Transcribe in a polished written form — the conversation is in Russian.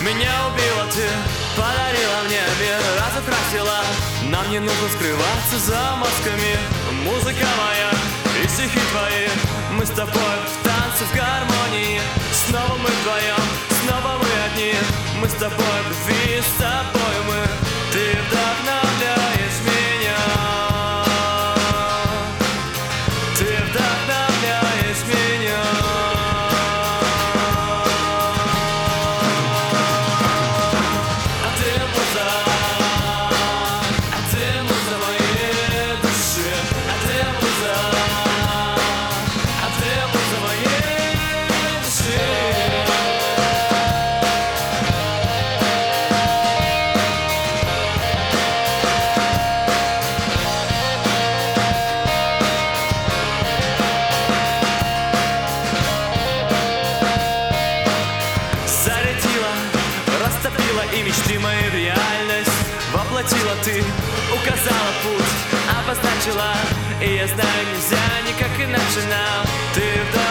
Меня убила ты, подарила мне мир, разукрасила. Нам не нужно скрываться за масками. Музыка моя и стихи твои, мы с тобой в танце, в гармонии. Снова мы вдвоем, снова мы одни. Мы с тобой в любви, с тобой мы. Ты вдохновляешь меня. Ты вдохновляешь меня. А ты муза моей души. А ты муза моей души. Зарядила, растопила и мечты мои в реальность воплотила ты, указала путь, обозначила. И я знаю, нельзя никак иначе нам. Ты вдох